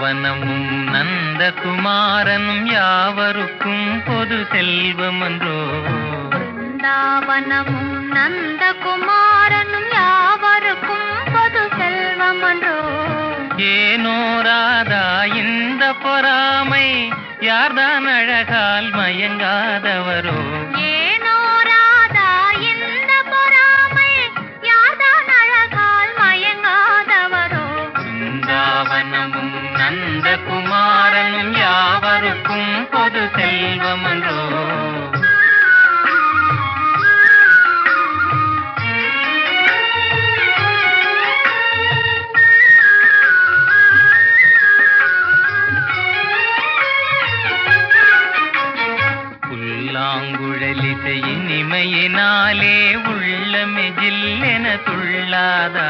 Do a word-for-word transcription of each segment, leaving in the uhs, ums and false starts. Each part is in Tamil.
பிருந்தாவனமும் நந்தகுமாரனும் யாவருக்கும் பொது செல்வமன்றோ. பிருந்தாவனமும் நந்தகுமாரனும் யாவருக்கும் பொது செல்வமன்றோ. ஏனோ ராதா இந்த பொறாமை, யார்தான் அழகால் மயங்காதவரோ. ஏனோ ராதா இந்த பொறாமை, யார்தான் அழகால் மயங்காதவரோ. பிருந்தாவனமும் நந்தகுமாரனும் யாவருக்கும் பொது செல்வமன்றோ. புல்லாங்குழலிசையின் இமையினாலே உள்ளமே ஜில்லென துள்ளாதா.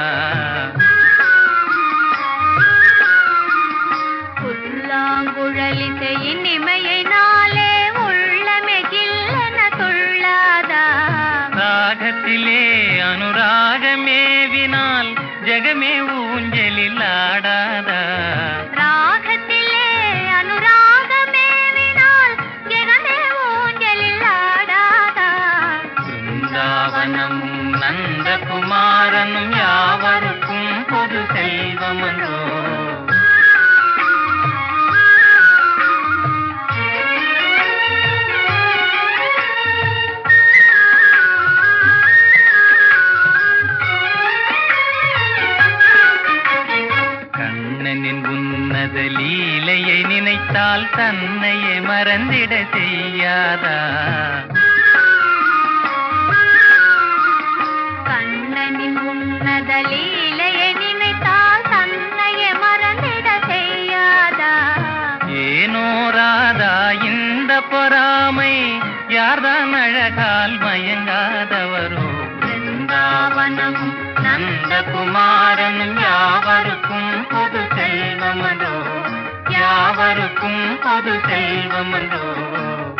புல்லாங்குழலிசையின் இமையினாலே உள்ளமே ஜில்லென துள்ளாதா. ராகத்திலே அனுராகமேவினால் ஜெகமே ஊஞ்சலில் ஆடாதா. ராகத்திலே அனுராகமேவினால் ஜெகமே ஊஞ்சலில் ஆடாதா. பிருந்தாவனமும் நந்தகுமாரனும் யாவருக்கும் பொது செல்வமன்றோ. கண்ணனின் உன்னத லீலையை நினைத்தால் தன்னையே மறந்திட செய்யாதா. கண்ணனின் உன்னத லீலையை நினைத்தால் தன்னையே மறந்திட செய்யாதா. ஏனோ ராதா இந்த பொறாமை, யார்தான் அழகால் மயங்காதவரோ. பிருந்தாவனமும் நந்தகுமாரனும் யாவருக்கும் பொது செல்வமன்றோ. யாவருக்கும் பொது செல்வமன்றோ.